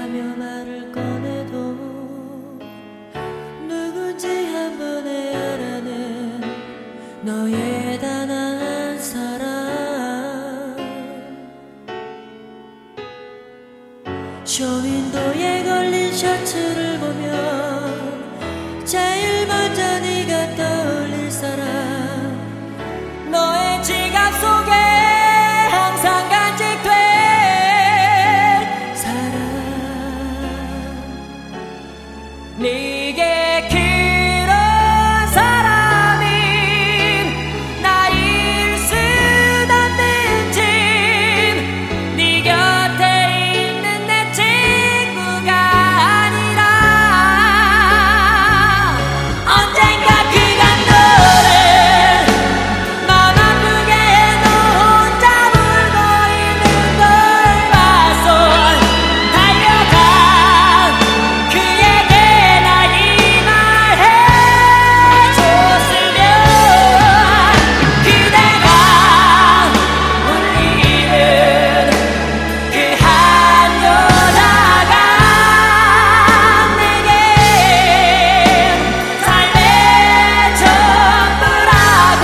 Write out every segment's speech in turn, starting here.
라며 말을 꺼내도 누군지 한 번에 알아낸 너의 단아한 사랑. 쇼윈도에 걸린 셔츠를 보면 제일 먼저 네가 떠올릴 사람. 너의 지갑 속에 항상 간직된 사랑. 네게 그런 사람이 나일 순 없는지 네 곁에 있는 내 친구가 아니라 언젠가 그간 너를 맘 아프게 너 혼자 울고 있는 걸 봐서 달려가 그에게 나 이 말 해줬으면 그대가 울리는 그 한 여자가 내겐 삶의 전부라고.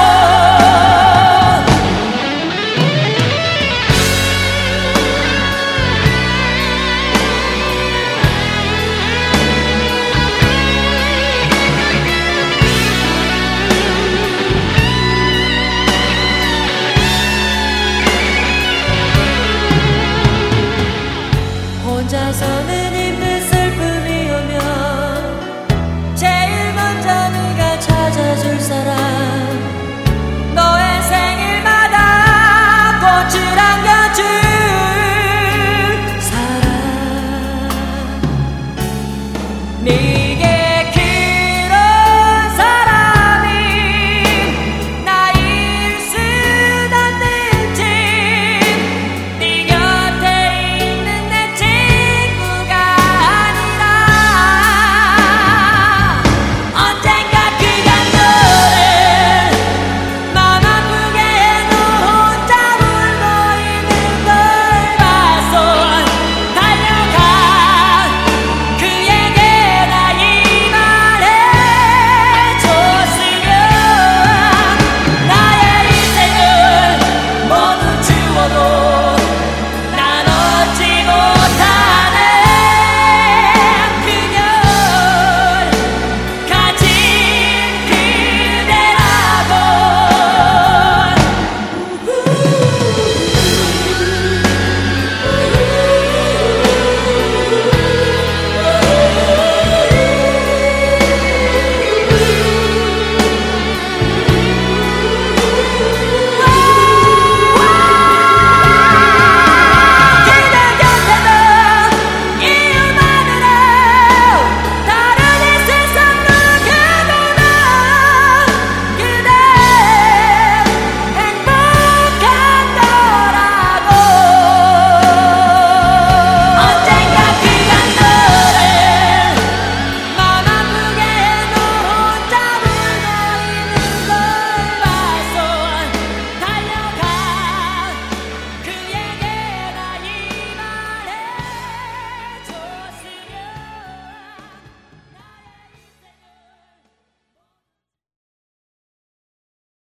혼자서는